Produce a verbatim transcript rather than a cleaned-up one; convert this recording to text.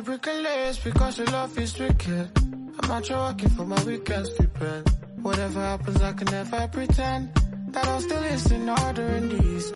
you breaking legs because your love is wicked. I'm out here working for my weekend stipend. Whatever happens, I can never pretend that I'll still listen ordering these.